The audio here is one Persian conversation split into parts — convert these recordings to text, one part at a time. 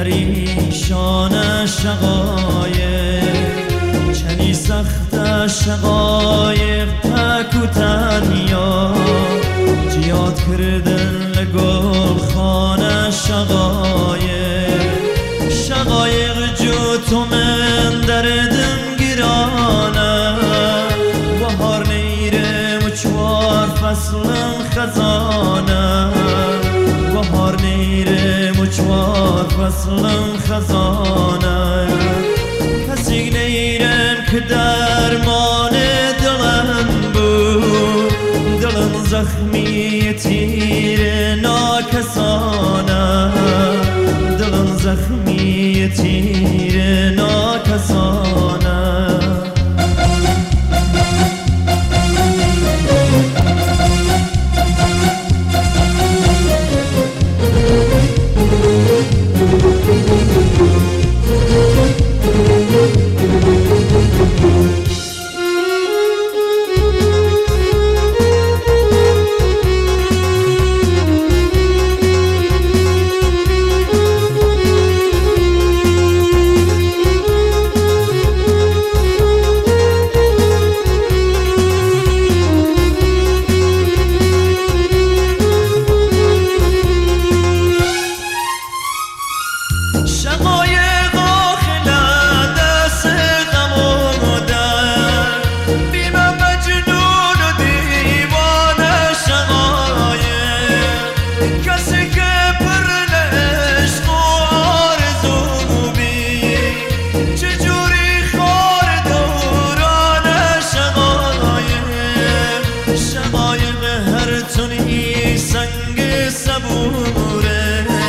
پریشان شقایق چنی سخت شقایق تک و تنیا جیاد کردن لگل خانه شقایق جو تو من دردم گرانه بهار نیرم و چوار فصلم خزانه بهار نیرم و چوار فصلم خزانه کسی نیرم که درمان دلم بود دلم زخمی تیر ناکسانه دلم زخمی تیر ناکسانه شقایق آخلا دست غم و درد بی من مجنون و دیوانه شقایق کسی که پر عشق و آرزو بی چجوری خار دوران شقایق هر تونی سنگ صبوره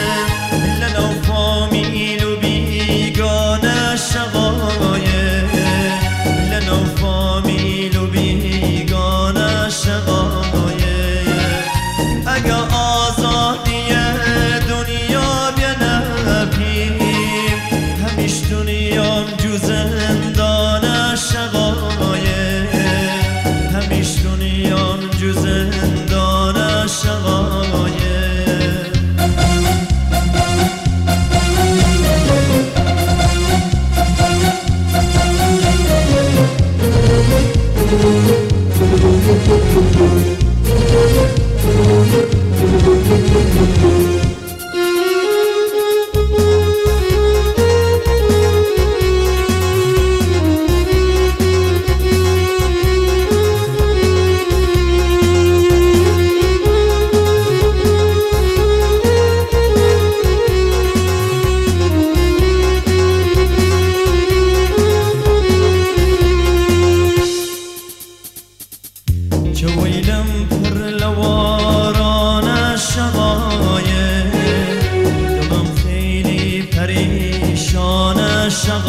چه ویلم پر لواران شقایق دلم خیلی پریشان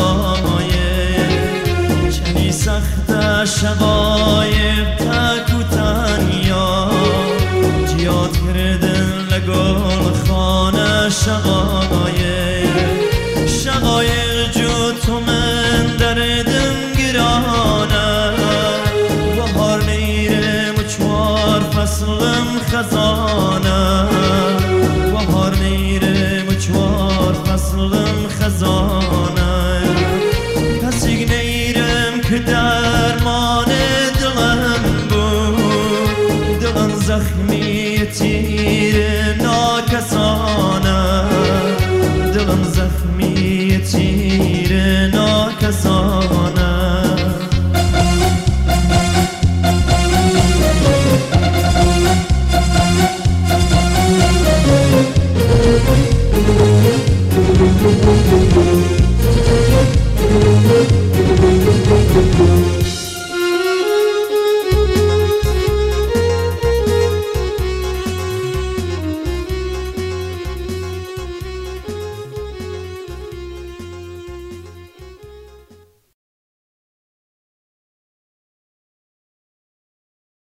شقایق چنی سخت شقایق تک و تنیا جیاد کردن لگل خانه شقایق جو تو من دردم گرانه بهار نیرم چوار فصلم خزانه بهار نیرم چوار فصلم خزانه کسی نیرم که درمان دلم بود دلم زخمی تیر ناکسانه دلم زخمی